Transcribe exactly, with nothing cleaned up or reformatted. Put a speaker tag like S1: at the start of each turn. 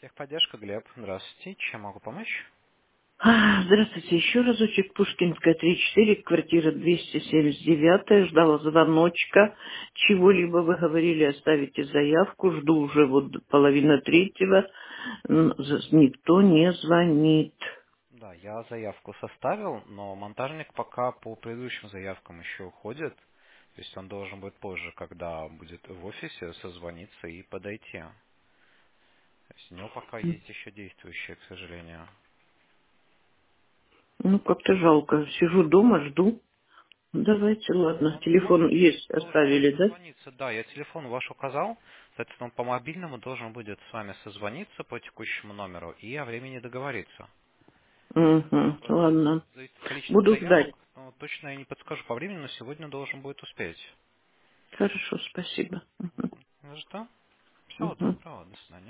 S1: Техподдержка, Глеб. Здравствуйте. Чем могу помочь?
S2: А, Здравствуйте, еще разочек. Пушкинская, тридцать четыре, квартира двести семьдесят девять. Ждала звоночка. Чего-либо вы говорили, оставите заявку. Жду уже вот половина третьего. М, з- Никто не звонит.
S1: Да, я заявку составил, но монтажник пока по предыдущим заявкам еще уходит. То есть он должен будет позже, когда будет в офисе, созвониться и подойти. То есть у него пока есть еще действующие, к сожалению.
S2: Ну, как-то жалко. Сижу дома, жду. Давайте,
S1: Ну,
S2: ладно.
S1: он по
S2: Телефон
S1: мобильному
S2: есть,
S1: должен будет
S2: оставили, да?
S1: созвониться. Да, я телефон ваш указал. Соответственно, он по мобильному должен будет с вами созвониться по текущему номеру и о времени договориться.
S2: Угу,
S1: Просто
S2: ладно.
S1: зависит от количества
S2: Буду
S1: заявок.
S2: ждать.
S1: Ну, точно я не подскажу по времени, но сегодня должен будет успеть.
S2: Хорошо, спасибо.
S1: Ну что? Всего
S2: Мгм.
S1: доброго. До свидания.